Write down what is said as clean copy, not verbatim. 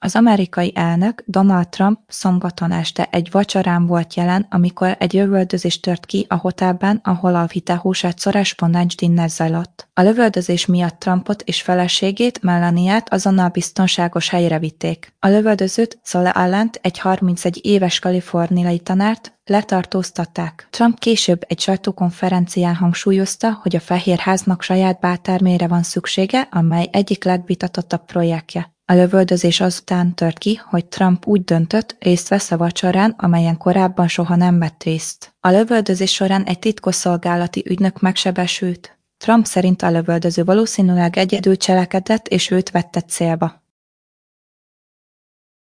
Az amerikai elnök Donald Trump szombaton este egy vacsorán volt jelen, amikor egy lövöldözés tört ki a hotelben, ahol a hitelhúsátszó Respondence Dinner zajlott. A lövöldözés miatt Trumpot és feleségét, Melaniát azonnal biztonságos helyre vitték. A lövöldözőt, Saul Allent, egy 31 éves kaliforniai tanárt letartóztatták. Trump később egy sajtókonferencián hangsúlyozta, hogy a Fehérháznak saját báltermére van szüksége, amely egyik legvitatottabb projektje. A lövöldözés azután tört ki, hogy Trump úgy döntött, részt vesz a vacsorán, amelyen korábban soha nem vett részt. A lövöldözés során egy titkosszolgálati ügynök megsebesült. Trump szerint a lövöldöző valószínűleg egyedül cselekedett és őt vette célba.